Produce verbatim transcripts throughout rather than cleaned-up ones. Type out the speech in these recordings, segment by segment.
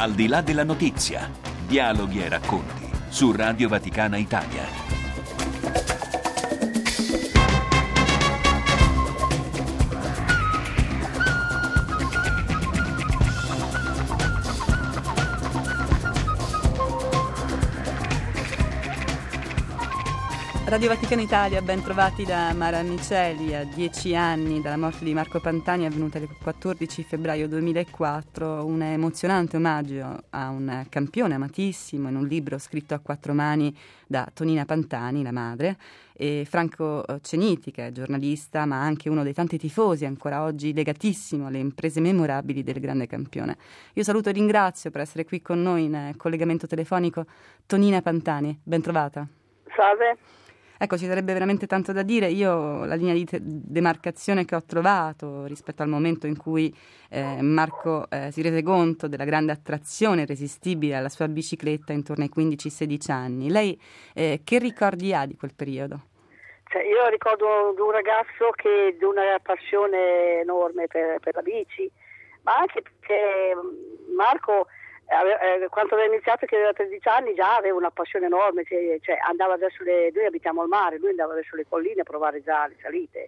Al di là della notizia, dialoghi e racconti su Radio Vaticana Italia. Radio Vaticana Italia, ben trovati da Mara Miceli. A dieci anni dalla morte di Marco Pantani, avvenuta il quattordici febbraio duemilaquattro, un emozionante omaggio a un campione amatissimo in un libro scritto a quattro mani da Tonina Pantani, la madre, e Franco Ceniti, che è giornalista ma anche uno dei tanti tifosi ancora oggi legatissimo alle imprese memorabili del grande campione. Io saluto e ringrazio per essere qui con noi in collegamento telefonico Tonina Pantani, ben trovata. Salve. Ecco, ci sarebbe veramente tanto da dire. Io la linea di te- demarcazione che ho trovato rispetto al momento in cui eh, Marco eh, si rese conto della grande attrazione irresistibile alla sua bicicletta intorno ai quindici sedici anni. Lei eh, che ricordi ha di quel periodo? Cioè, io ricordo di un ragazzo che di una passione enorme per, per la bici, ma anche perché Marco Eh, quando aveva iniziato, che aveva tredici anni, già aveva una passione enorme, cioè, cioè andava verso le, noi abitiamo al mare, lui andava verso le colline a provare già le salite,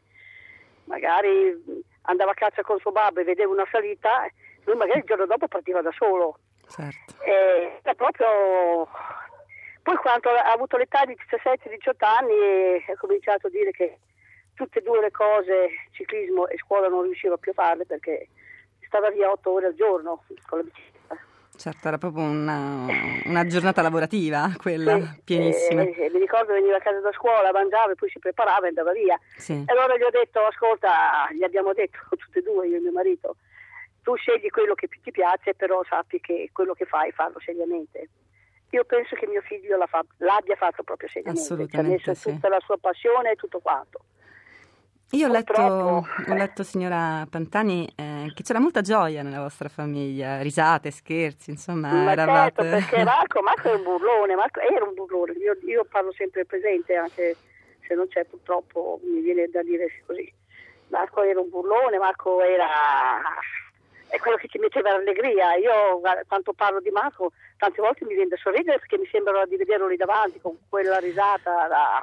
magari andava a caccia con suo babbo e vedeva una salita, lui magari il giorno dopo partiva da solo. Certo. E, è proprio poi quando ha avuto l'età di diciassette diciotto anni ha cominciato a dire che tutte e due le cose, ciclismo e scuola, non riusciva più a farle perché stava via otto ore al giorno con la bicicletta. Certo, era proprio una, una giornata lavorativa, quella, sì, pienissima. Eh, eh, mi ricordo veniva a casa da scuola, mangiava e poi si preparava e andava via. Sì. E allora gli ho detto, ascolta, gli abbiamo detto tutti e due, io e mio marito, tu scegli quello che più ti piace, però sappi che quello che fai, farlo seriamente. Io penso che mio figlio la fa, l'abbia fatto proprio seriamente. Assolutamente, ci ha messo sì. tutta la sua passione e tutto quanto. Io ho letto, Purtroppo... ho letto, signora Pantani, eh, che c'era molta gioia nella vostra famiglia, risate, scherzi, insomma, Ma eravate... certo, perché Marco, Marco era un burlone, Marco era un burlone, io, io parlo sempre presente, anche se non c'è purtroppo, mi viene da dire così. Marco era un burlone, Marco era... è quello che ci metteva l'allegria. Io quando parlo di Marco tante volte mi viene da sorridere perché mi sembra di vederlo lì davanti con quella risata. La...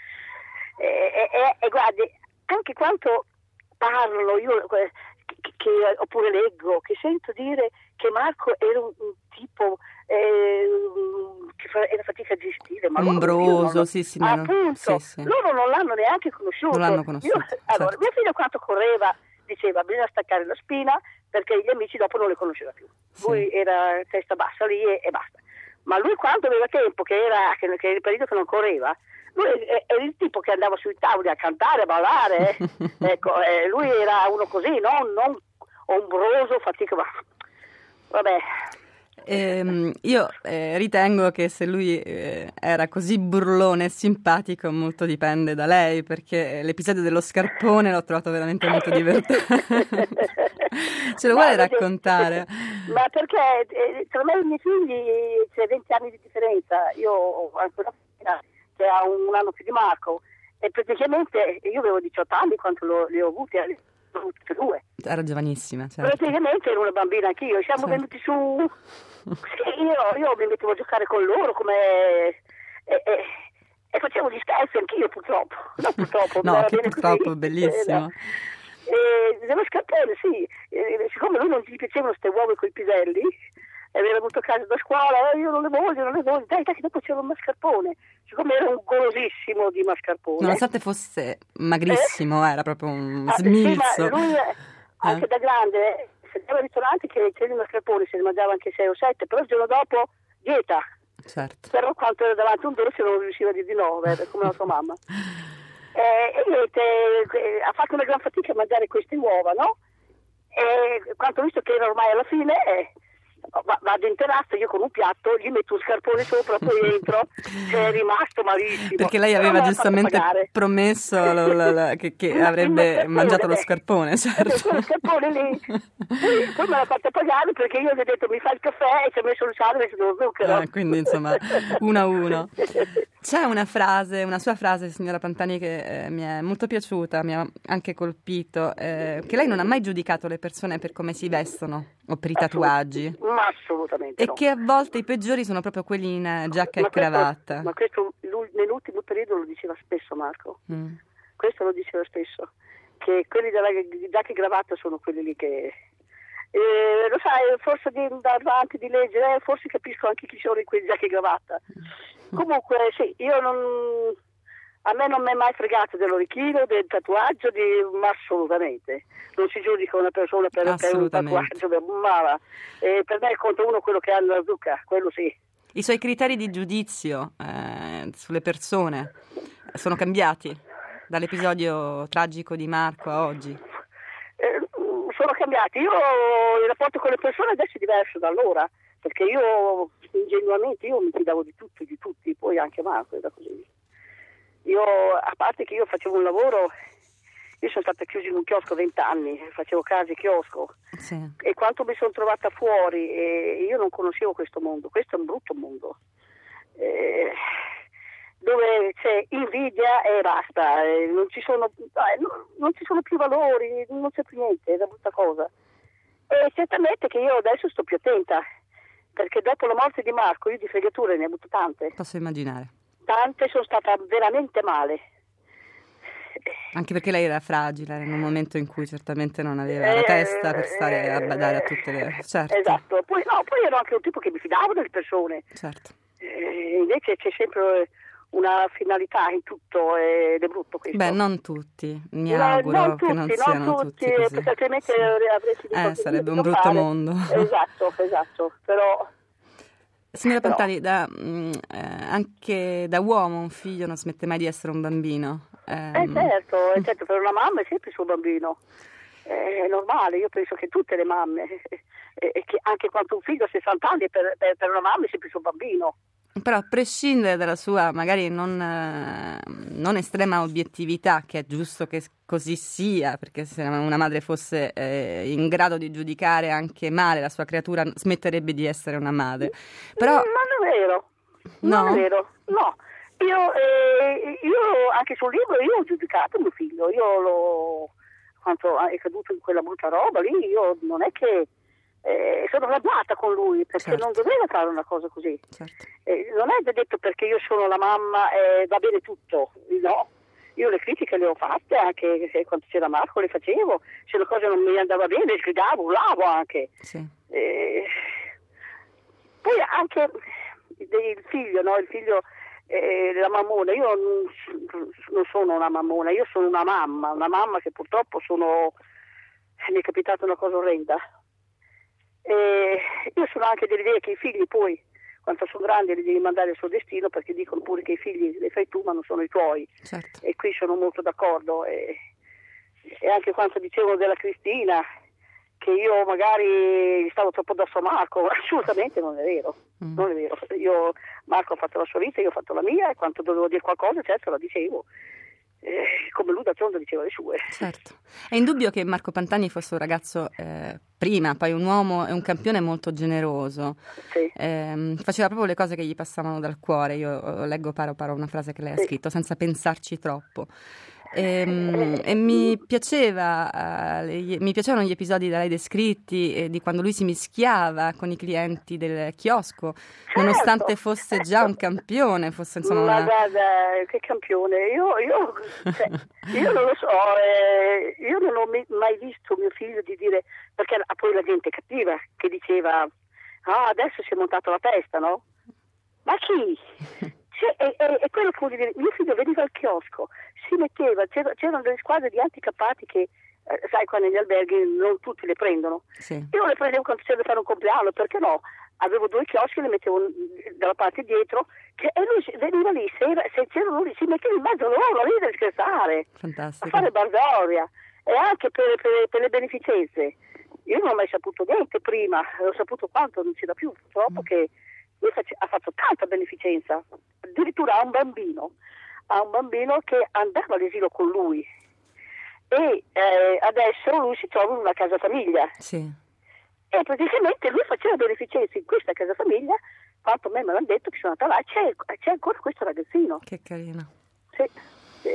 E, e, e, e guardi, anche quando parlo io che, che, oppure leggo, che sento dire che Marco era un, un tipo eh, che fa, era fatica a gestire, ma ombroso, loro, sì, sì, appunto, sì, sì. Loro non l'hanno neanche conosciuto. Non l'hanno conosciuto. Io, allora, certo. mio figlio quando correva diceva bisogna staccare la spina perché gli amici dopo non le conosceva più. Sì. Lui era testa bassa lì e, e basta. Ma lui quando aveva tempo, che era, che, che era il periodo che non correva, lui era il tipo che andava sui tavoli a cantare, a ballare, eh. Ecco, eh, lui era uno così, no? Non ombroso, fatica, ma vabbè. Ehm, io eh, ritengo che se lui eh, era così burlone e simpatico, molto dipende da lei, perché l'episodio dello scarpone l'ho trovato veramente molto divertente. Ce lo vuole raccontare? Ma perché eh, tra me e i miei figli c'è venti anni di differenza, io ho anche una figlia che ha un anno più di Marco e praticamente io avevo diciotto anni quando lo, li ho avuti, li ho avuti tutti e due. Era giovanissima, certo. Praticamente ero una bambina anch'io, siamo certo. venuti su, sì, io, io mi mettevo a giocare con loro come e, e, e facevo gli scherzi anch'io purtroppo, no purtroppo, no, che purtroppo così. È bellissimo. E dello scarpone, sì, e, siccome a lui non gli piacevano queste uova con i piselli, e aveva avuto a casa da scuola, eh, io non le voglio, non le voglio, dai, dai, che dopo c'era un mascarpone, siccome era un golosissimo di mascarpone. Nonostante fosse magrissimo, eh? Era proprio un ah, smilzo. Sì, ma lui, anche eh. da grande, se andava al ristorante che c'era il mascarpone, se ne mangiava anche sei o sette, però il giorno dopo, dieta. Certo. Però quando era davanti un dolce non riusciva a dire di no, eh, come la sua mamma. Eh, e niente, eh, ha fatto una gran fatica a mangiare queste uova, no? E quando ho visto che era ormai alla fine, eh, vado in terrazza, io con un piatto gli metto un scarpone sopra, poi entro, è rimasto malissimo. Perché lei aveva giustamente promesso lo, lo, lo, che, che avrebbe mangiato lo scarpone, certo. Lo scarpone lì, poi, poi me l'ha fatto pagare perché io gli ho detto mi fa il caffè e ci ha messo il sale e lo zucchero. Eh, quindi insomma, uno a uno. C'è una frase, una sua frase, signora Pantani, che eh, mi è molto piaciuta, mi ha anche colpito, eh, che lei non ha mai giudicato le persone per come si vestono, O per i tatuaggi? Assolut- ma assolutamente e no. che a volte i peggiori sono proprio quelli in eh, giacca ma e cravatta. Questo, ma questo lui, nell'ultimo periodo lo diceva spesso Marco. Mm. Questo lo diceva spesso, che quelli della di giacca e cravatta sono quelli lì che... Eh, lo sai, forse di andare avanti, di leggere, eh, forse capisco anche chi sono in quei giacche e cravatta. Comunque sì, io non... A me non mi è mai fregato dell'orecchino, del tatuaggio, di... ma assolutamente. Non si giudica una persona per, per un tatuaggio, ma eh, per me conta uno quello che ha nella zucca, quello sì. I suoi criteri di giudizio eh, sulle persone sono cambiati dall'episodio tragico di Marco a oggi? Eh, sono cambiati. Io il rapporto con le persone adesso è diverso da allora, perché io ingenuamente io mi fidavo di tutto e di tutti, poi anche Marco era così. Io, a parte che io facevo un lavoro, io sono stata chiusa in un chiosco vent'anni, facevo case chiosco, sì. E quando mi sono trovata fuori, e io non conoscevo questo mondo, questo è un brutto mondo, eh, dove c'è invidia e basta, eh, non, ci sono, eh, non, non ci sono più valori, non c'è più niente, è una brutta cosa. E certamente che io adesso sto più attenta, perché dopo la morte di Marco io di fregature ne ho avuto tante. Posso immaginare. Tante, sono stata veramente male. Anche perché lei era fragile, era in un momento in cui certamente non aveva eh, la testa per stare a badare a tutte le... Certo. Esatto, poi, no, poi ero anche un tipo che mi fidavo delle persone. Certo. Eh, invece c'è sempre una finalità in tutto ed è brutto questo. Beh, non tutti, mi no, auguro non che tutti, non non siano tutti, tutti così. Perché altrimenti sì. avresti eh, sarebbe un brutto fare. mondo. Esatto, esatto, però... Signora Pantani, da, mh, eh, anche da uomo un figlio non smette mai di essere un bambino. Eh, eh certo, eh, certo, per una mamma è sempre il suo bambino. È normale, io penso che tutte le mamme, eh, eh, che anche quando un figlio ha sessanta anni, per, per, per una mamma è sempre il suo bambino. Però a prescindere dalla sua magari non, eh, non estrema obiettività, che è giusto che così sia, perché se una madre fosse eh, in grado di giudicare anche male la sua creatura smetterebbe di essere una madre. Però... Non è vero, non no? è vero, no. Io, eh, io anche sul libro io ho giudicato mio figlio, io l'ho, quando è caduto in quella brutta roba lì, io non è che eh, sono arrabbiata con lui, perché certo. non doveva fare una cosa così. Certo. Eh, non è detto perché io sono la mamma e va bene tutto, no. Io le critiche le ho fatte anche quando c'era Marco, le facevo, se la cosa non mi andava bene gridavo, urlavo anche. Sì. Eh, poi anche il figlio, no? Il figlio, eh, la mammona, io non, non sono una mammona, io sono una mamma, una mamma che purtroppo sono, mi è capitata una cosa orrenda. Eh, io sono anche dell'idea che i figli poi, quando sono grandi, li devi mandare al suo destino, perché dicono pure che i figli li fai tu ma non sono i tuoi. Certo. E qui sono molto d'accordo. E, e anche quando dicevo della Cristina, che io magari stavo troppo addosso a Marco, assolutamente non è vero. Mm. Non è vero. Io, Marco ha fatto la sua vita, io ho fatto la mia, e quando dovevo dire qualcosa, certo la dicevo. Eh, come lui d'altronde diceva le sue. Certo. È indubbio che Marco Pantani fosse un ragazzo eh, prima, poi un uomo e un campione molto generoso. Sì. Eh, faceva proprio le cose che gli passavano dal cuore. Io leggo paro paro una frase che lei ha sì. scritto, senza pensarci troppo. E, e mi piaceva uh, le, mi piacevano gli episodi da lei descritti eh, di quando lui si mischiava con i clienti del chiosco, certo, nonostante fosse certo. già un campione, fosse insomma ma una... guarda, che campione, io, io, cioè, io non lo so, eh, io non ho mai visto mio figlio di dire, perché poi la gente cattiva che diceva ah adesso si è montato la testa, no? Ma chi? Cioè, è, è, è quello che vuol dire, mio figlio veniva al chiosco, si metteva, c'era, c'erano delle squadre di handicappati che, eh, sai, qua negli alberghi non tutti le prendono. Sì. Io le prendevo quando c'era da fare un compleanno, perché no? Avevo due chioschi, le mettevo dalla parte dietro, che, e lui veniva lì, se, era, se c'erano lì, si metteva in mezzo a loro a ridere e scherzare, fantastico, a fare baldoria, e anche per, per, per le beneficenze. Io non ho mai saputo niente prima, ho saputo quanto non c'era più, purtroppo, mm. che lui face, ha fatto tanta beneficenza, addirittura a un bambino, a un bambino che andava all'asilo con lui, e eh, adesso lui si trova in una casa famiglia. Sì. E praticamente lui faceva beneficenza in questa casa famiglia, quanto a me me l'hanno detto che sono andata là, c'è, c'è ancora questo ragazzino. Che carino. Sì, sì.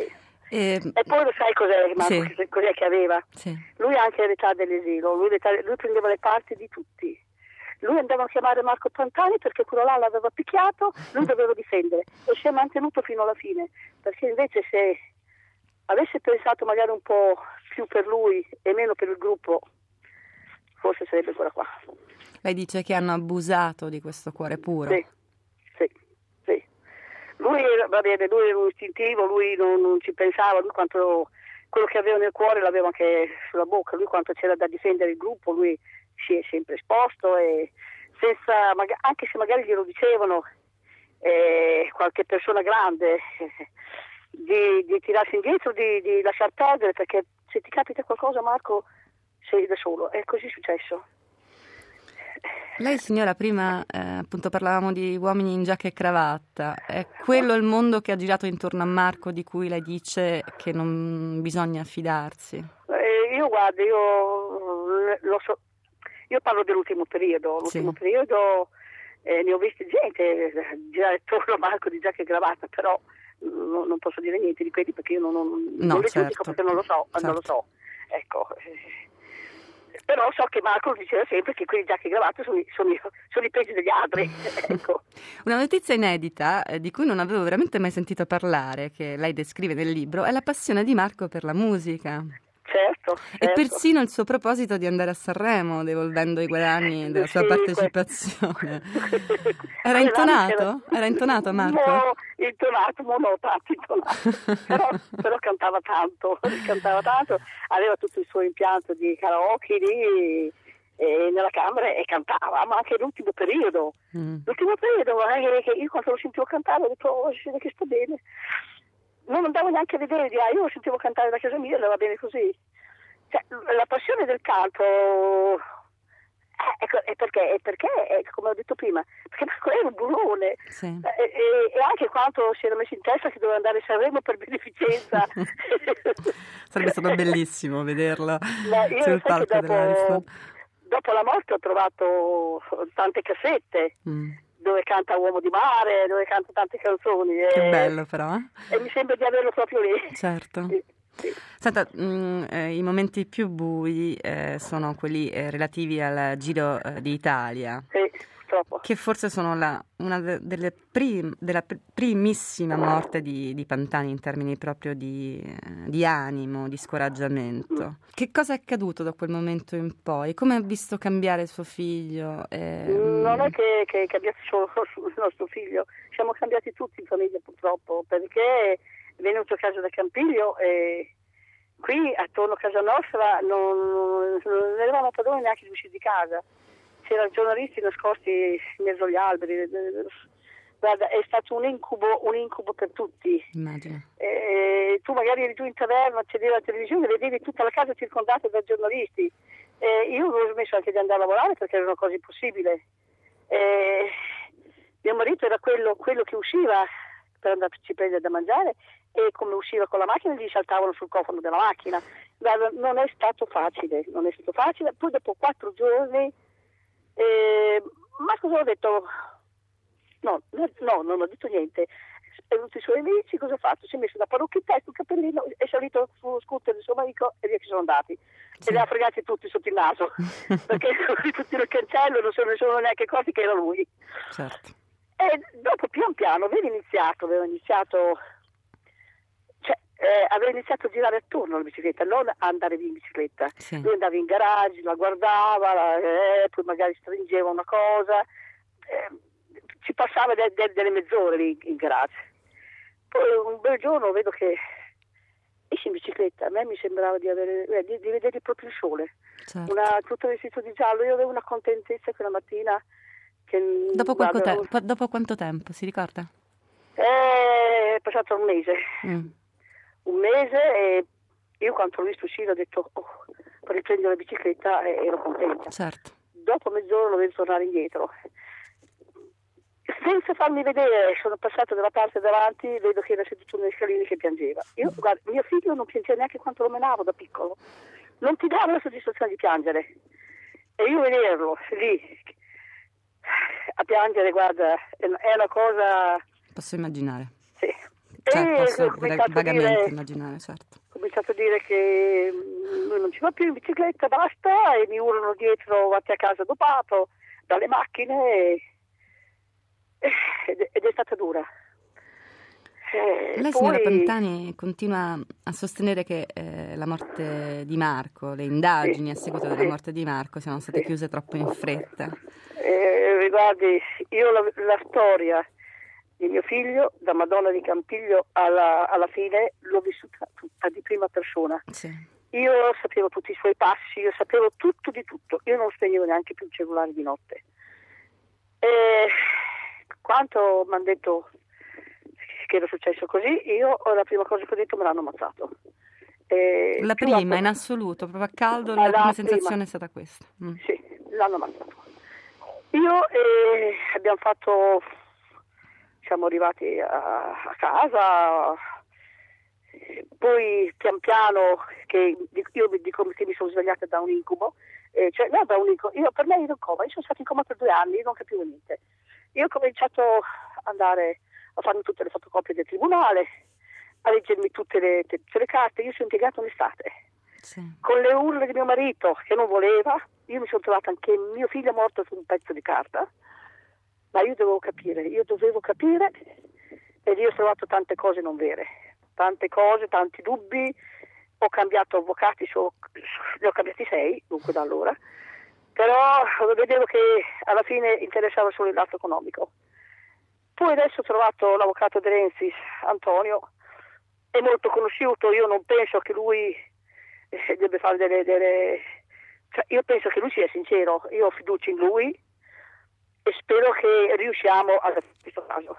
E, e poi lo sai cos'è, Marco, sì. cos'è che aveva? Sì. Lui anche l'età dell'esilo, lui, l'età, lui prendeva le parti di tutti. Lui andava a chiamare Marco Pantani perché quello là l'aveva picchiato, lui doveva difendere e si è mantenuto fino alla fine, perché invece se avesse pensato magari un po' più per lui e meno per il gruppo, forse sarebbe ancora qua. Lei dice che hanno abusato di questo cuore puro. Sì, sì, sì. Lui, va bene, lui era un istintivo, lui non, non ci pensava, lui quanto quello che aveva nel cuore l'aveva anche sulla bocca, lui quanto c'era da difendere il gruppo, lui si è sempre esposto e senza, anche se magari glielo dicevano eh, qualche persona grande di, di tirarsi indietro, di, di lasciar perdere, perché se ti capita qualcosa, Marco, sei da solo. È così successo. Lei, signora, prima eh, appunto parlavamo di uomini in giacca e cravatta. È quello il mondo che ha girato intorno a Marco, di cui lei dice che non bisogna fidarsi? Eh, io guarda, io lo so. Io parlo dell'ultimo periodo, l'ultimo sì. periodo eh, ne ho visti gente girare attorno a Marco di giacca e cravatta, però no, non posso dire niente di quelli perché io non, non, no, non li certo. giudico perché non lo so, certo. non lo so. Ecco. Però so che Marco diceva sempre che quelli giacca e cravatta sono, sono, sono i peggi degli altri. Ecco. Una notizia inedita eh, di cui non avevo veramente mai sentito parlare, che lei descrive nel libro, è la passione di Marco per la musica. Certo, certo. E persino il suo proposito di andare a Sanremo, devolvendo i guadagni della sua sì, partecipazione. Era intonato? Era intonato Marco? No, intonato, ma no, tanto intonato. però, però cantava tanto, cantava tanto, aveva tutto il suo impianto di karaoke lì e nella camera e cantava, ma anche l'ultimo periodo. Mm. L'ultimo periodo, che io quando lo sentivo cantare ho detto, oh, si vede che sta bene. Non andavo neanche a vedere di ah, io lo sentivo cantare da casa mia e va bene così. Cioè, la passione del canto eh, è perché, è perché è, come ho detto prima, perché Marco era un burlone sì. e, e, e anche quanto si era messo in testa che doveva andare a Sanremo per beneficenza. Sarebbe stato bellissimo vederlo Ma io sul palco dopo, dell'Ariston. Dopo la morte ho trovato tante cassette. Mm. Dove canta Uomo di Mare, dove canta tante canzoni. Che e, bello però. E mi sembra di averlo proprio lì. Certo. Sì, sì. Senta, mh, eh, i momenti più bui eh, sono quelli eh, relativi al Giro eh, d'Italia. Sì, purtroppo. Che forse sono la, una de, delle prim, della pr- primissima morte di, di Pantani in termini proprio di, di animo, di scoraggiamento. Mm. Che cosa è accaduto da quel momento in poi? Come ha visto cambiare suo figlio? Eh, non è che, che è cambiato solo il nostro figlio, siamo cambiati tutti in famiglia purtroppo, perché è venuto a casa da Campiglio e qui attorno a casa nostra non, non eravamo padroni neanche di uscire di casa. C'erano giornalisti nascosti in mezzo agli alberi. Guarda, è stato un incubo, un incubo per tutti. Immagino. Eh, tu magari eri giù in taverna, accedevi alla televisione, vedevi tutta la casa circondata da giornalisti. Eh, io avevo smesso anche di andare a lavorare perché era una cosa impossibile. Eh, mio marito era quello, quello che usciva per andarci a prendere da mangiare e come usciva con la macchina gli saltavano sul cofano della macchina. Guarda, non è stato facile, non è stato facile. Poi dopo quattro giorni Eh, ma cosa ho detto? No, no, non ho detto niente. È venuto i suoi amici, cosa ha fatto? Si è messo la parrucchetta e sul cappellino, è salito sullo scooter del suo amico e via che sono andati. Sì. E li ha fregati tutti sotto il naso, perché sono tutti nel cancello, non se ne sono neanche accorti che era lui. Certo. E dopo pian piano aveva iniziato, aveva iniziato, cioè eh, aveva iniziato a girare attorno alla bicicletta, non a andare in bicicletta. Sì. Lui andava in garage, la guardava, la, eh, poi magari stringeva una cosa, eh, ci passava de, de, delle mezz'ore lì in garage. Poi un bel giorno vedo che esce in bicicletta, a me mi sembrava di, avere, eh, di, di vedere proprio il sole, certo. Una, tutto vestito di giallo, io avevo una contentezza quella mattina. Che, dopo, guarda, te- non... dopo quanto tempo, si ricorda? È passato un mese, mm. un mese e io quando l'ho visto uscire ho detto oh, per riprendere la bicicletta e ero contenta. Certo. Dopo mezz'ora dovevo tornare indietro. Senza farmi vedere, sono passato dalla parte davanti, vedo che era seduto nelle scalini che piangeva. Io, guarda, mio figlio non piangeva neanche quanto lo menavo da piccolo. Non ti dava la soddisfazione di piangere. E io vederlo lì a piangere, guarda, è una cosa... Posso immaginare. Sì. Certo, posso ho cominciato vagamente a dire, immaginare, certo. ho cominciato a dire che lui non ci va più in bicicletta, basta, e mi urlano dietro, vatti a casa dopato, dalle macchine, e, ed, ed è stata dura. Eh, Lei, poi, signora Pantani, continua a sostenere che eh, la morte di Marco, le indagini sì, a seguito della sì, morte di Marco siano state sì. chiuse troppo in fretta. Eh, guardi, io la, la storia di mio figlio, da Madonna di Campiglio alla, alla fine, l'ho vissuta tutta di prima persona. Sì. Io sapevo tutti i suoi passi, io sapevo tutto di tutto, io non spegnevo neanche più il cellulare di notte. E quanto mi hanno detto che era successo così, io la prima cosa che ho detto, me l'hanno ammazzato. E La prima, alto... in assoluto, proprio a caldo, la, la prima sensazione prima. È stata questa. Mm. Sì, l'hanno ammazzato. Io eh, abbiamo fatto, siamo arrivati a, a casa, poi pian piano, che io mi dico che mi sono svegliata da un incubo, eh, cioè no, da un incubo, io per me ero in coma, io sono stata in coma per due anni, non capivo niente. Io ho cominciato ad andare a farmi tutte le fotocopie del tribunale, a leggermi tutte le, tutte le carte. Io sono impiegata un'estate, sì. Con le urla di mio marito che non voleva, io mi sono trovata anche mio figlio morto su un pezzo di carta, ma io dovevo capire, io dovevo capire ed io ho trovato tante cose non vere, tante cose, tanti dubbi, ho cambiato avvocati, so, ne ho cambiati sei, dunque da allora, però vedevo che alla fine interessava solo il lato economico. Poi adesso ho trovato l'avvocato De Renzi, Antonio, è molto conosciuto, io non penso che lui eh, debba fare delle, delle... Cioè, io penso che lui sia sincero, io ho fiducia in lui e spero che riusciamo a questo caso.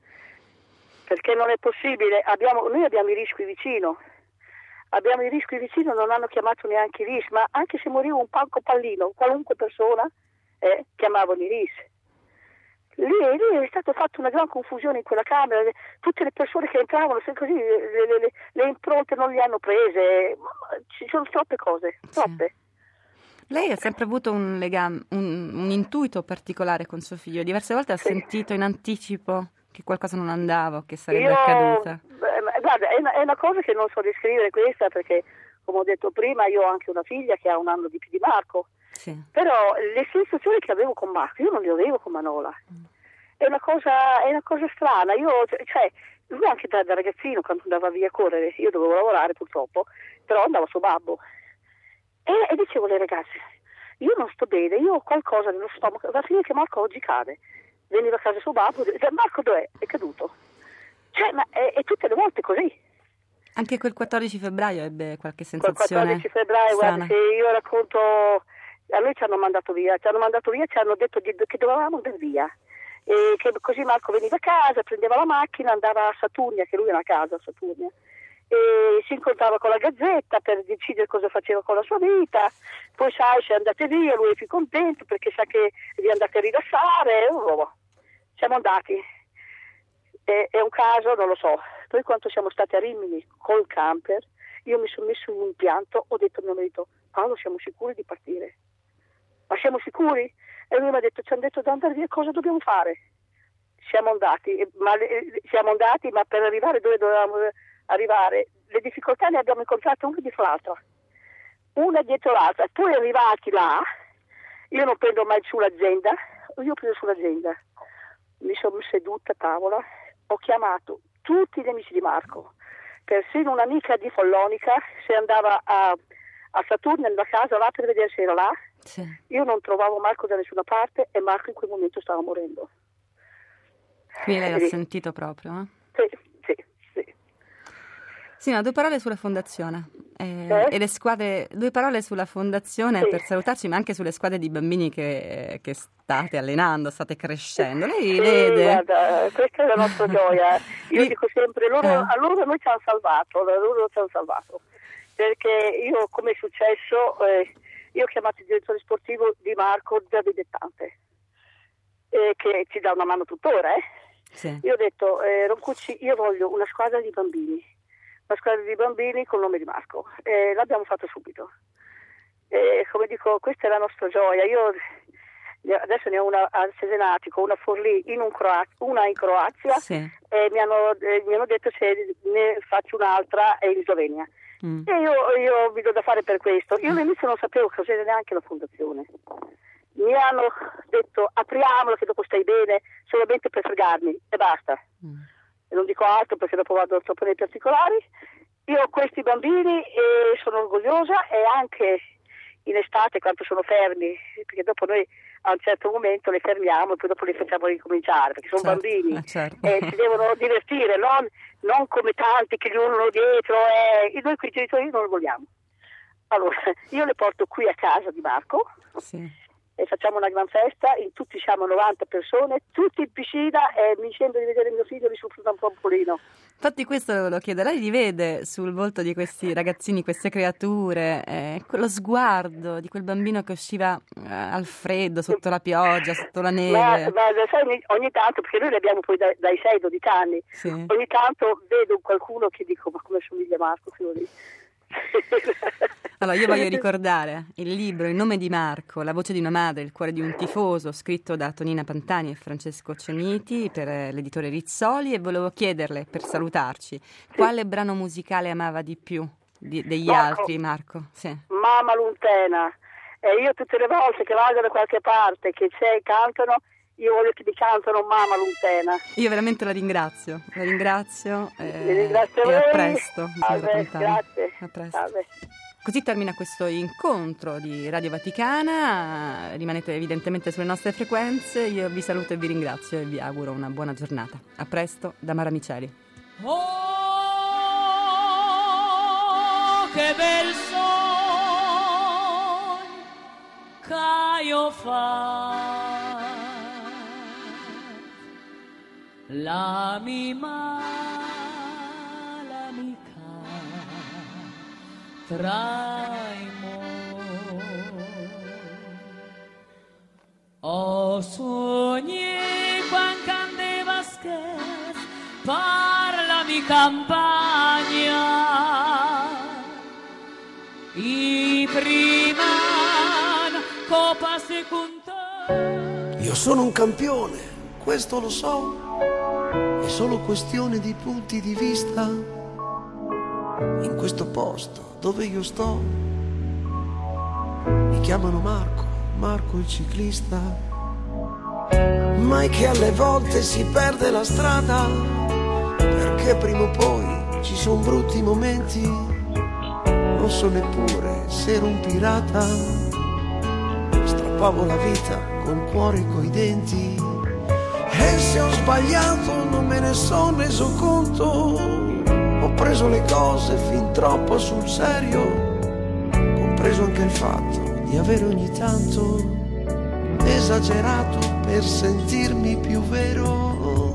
Perché non è possibile, abbiamo, noi abbiamo i rischi vicino, abbiamo i rischi vicino, non hanno chiamato neanche i R I S, ma anche se moriva un palco pallino, qualunque persona, eh, chiamavano i R I S. Lì, lì è stata fatta una gran confusione in quella camera, tutte le persone che entravano, se così, le, le, le, le impronte non le hanno prese, ci sono troppe cose, troppe. Sì. Lei ha sempre avuto un legame, un, un intuito particolare con suo figlio, diverse volte ha sì. sentito in anticipo che qualcosa non andava, che sarebbe Io, accaduta. Eh, guarda, è una, è una cosa che non so descrivere questa, perché come ho detto prima io ho anche una figlia che ha un anno di più di Marco. Sì. Però le sensazioni che avevo con Marco io non le avevo con Manola. Mm. È una cosa, è una cosa strana. Io, cioè, lui anche da, da ragazzino quando andava via a correre, io dovevo lavorare purtroppo, però andava suo babbo. E, e dicevo alle ragazze, io non sto bene, io ho qualcosa nello stomaco, va a finire che Marco oggi cade. Veniva a casa suo babbo, e Marco dov'è? È caduto. Cioè, ma è, è tutte le volte così. Anche quel quattordici febbraio ebbe qualche sensazione quel quattordici febbraio, strana. Guarda, se io racconto, a noi ci hanno mandato via, ci hanno mandato via, ci hanno detto di, che dovevamo andare via, e che così Marco veniva a casa, prendeva la macchina, andava a Saturnia, che lui era a casa a Saturnia, e si incontrava con la Gazzetta per decidere cosa faceva con la sua vita. Poi sai, se andate via, lui è più contento perché sa che vi andate a rilassare. Oh, siamo andati. È, è un caso, non lo so. Noi quando siamo stati a Rimini col camper, io mi sono messo in un pianto, ho detto a mio marito, Paolo, siamo sicuri di partire? Ma siamo sicuri? E lui mi ha detto, ci hanno detto di andare via, cosa dobbiamo fare? Siamo andati, ma siamo andati, ma per arrivare dove dovevamo arrivare, le difficoltà le abbiamo incontrate una dietro l'altra, una dietro l'altra. Poi arrivati là, io non prendo mai sull'agenda, io ho preso sull'agenda, mi sono seduta a tavola, ho chiamato tutti gli amici di Marco, persino un'amica di Follonica, se andava a, a Saturno nella casa là per vedere se era là. Sì. Io non trovavo Marco da nessuna parte e Marco in quel momento stava morendo. Qui lei l'ha sì. sentito proprio, eh? Sì, sì, sì. Sì, ma due parole sulla fondazione eh, eh? e le squadre, due parole sulla fondazione sì. per salutarci, ma anche sulle squadre di bambini che, che state allenando, state crescendo. Lei sì, vede? Guarda, questa è la nostra gioia. Io dico sempre, loro, eh. a loro noi ci hanno salvato, a loro ci hanno salvato. Perché io, come è successo, eh, io ho chiamato il direttore sportivo di Marco, Davide Tante, eh, che ci dà una mano tuttora, eh. Sì. Io ho detto, eh, Roncucci, io voglio una squadra di bambini, una squadra di bambini col nome di Marco. Eh, l'abbiamo fatto subito. Eh, come dico, questa è la nostra gioia. Io adesso ne ho una al Cesenatico, una a Forlì, in un Croa- una in Croazia, Sì. e mi hanno, eh, mi hanno detto se ne faccio un'altra in Slovenia. Mm. E io, io vi do da fare per questo. Io all'inizio non sapevo cos'era neanche la fondazione. Mi hanno detto apriamolo che dopo stai bene, solamente per fregarmi e basta. Mm. E non dico altro perché dopo vado troppo nei particolari. Io ho questi bambini e sono orgogliosa, e anche in estate quando sono fermi, perché dopo noi a un certo momento li fermiamo e poi dopo li facciamo ricominciare, perché sono certo, bambini eh, certo. e si devono divertire, non, non come tanti che gli urlano dietro, e noi qui genitori non lo vogliamo. Allora, io le porto qui a casa di Marco, sì. e facciamo una gran festa, in tutti siamo novanta persone, tutti in piscina, e mi sembra di vedere mio figlio risuffrito un trampolino. Infatti questo lo chiedo, lei li vede sul volto di questi ragazzini, queste creature, eh, quello sguardo di quel bambino che usciva eh, al freddo, sotto la pioggia, sotto la neve? Ma, ma sai, ogni, ogni tanto, perché noi li abbiamo poi dai, dai sei dodici anni, sì. ogni tanto vedo qualcuno che dico, ma come somiglia Marco, quello lì. Allora io voglio ricordare il libro Il nome di Marco, la voce di una madre, il cuore di un tifoso, scritto da Tonina Pantani e Francesco Cianiti per l'editore Rizzoli, e volevo chiederle, per salutarci, sì. quale brano musicale amava di più di, degli Marco. altri, Marco? Sì. Mamma Luntena. E io tutte le volte che vado da qualche parte che c'è e cantano, io voglio che mi cantano Mamma Luntena. Io veramente la ringrazio, la ringrazio, eh, Mi ringrazio e a a presto. Vabbè, grazie. A presto. Vabbè. Così termina questo incontro di Radio Vaticana, rimanete evidentemente sulle nostre frequenze, io vi saluto e vi ringrazio e vi auguro una buona giornata. A presto da Mara Miceli. Oh, che bel sogno che io fa, la mia malamica traimo, o sogni quan candeva scherz, parlami campagna, i prima copa seconda. Io sono un campione, questo lo so, è solo questione di punti di vista. In questo posto dove io sto mi chiamano Marco, Marco il ciclista, ma è che alle volte si perde la strada, perché prima o poi ci sono brutti momenti. Non so neppure se ero un pirata, strappavo la vita col cuore e coi denti, e se ho sbagliato non me ne sono reso conto. Ho preso le cose fin troppo sul serio, compreso anche il fatto di avere ogni tanto esagerato per sentirmi più vero.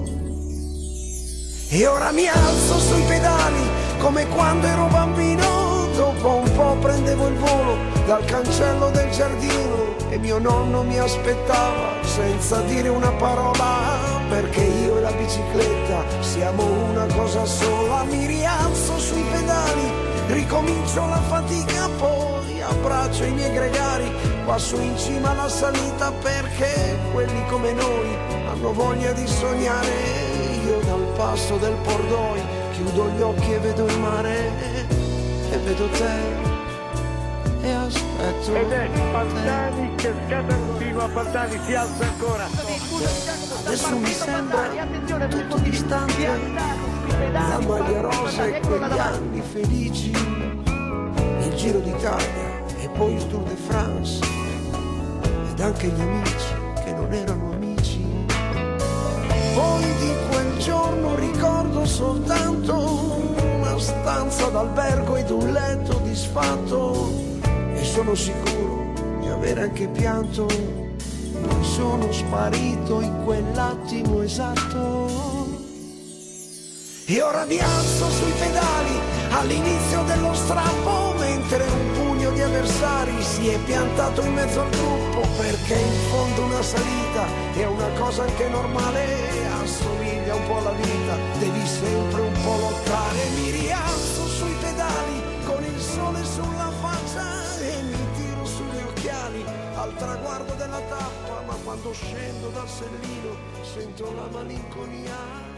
E ora mi alzo sui pedali come quando ero bambino, dopo un po' prendevo il volo dal cancello del giardino e mio nonno mi aspettava senza dire una parola, perché io e la bicicletta siamo una cosa sola. Mi rialzo sui pedali, ricomincio la fatica, poi abbraccio i miei gregari qua su in cima alla salita, perché quelli come noi hanno voglia di sognare. Io dal passo del Pordoi chiudo gli occhi e vedo il mare, e vedo te e aspetto. Ed è Pantani che scatta continua, Pantani si alza ancora. Adesso mi sembra tutto distante, la maglia rosa e quegli anni felici, il Giro d'Italia e poi il Tour de France, ed anche gli amici che non erano amici. Poi di quel giorno ricordo soltanto una stanza d'albergo ed un letto disfatto, e sono sicuro di aver anche pianto. Poi sono sparito in quell'attimo esatto. E ora mi alzo sui pedali all'inizio dello strappo, mentre un pugno di avversari si è piantato in mezzo al gruppo, perché in fondo una salita è una cosa anche normale, assomiglia un po' alla vita, devi sempre un po' lottare. Mi rialzo sui pedali con il sole sulla faccia e mi tiro sugli occhiali al traguardo della tappa, ma quando scendo dal sellino sento la malinconia.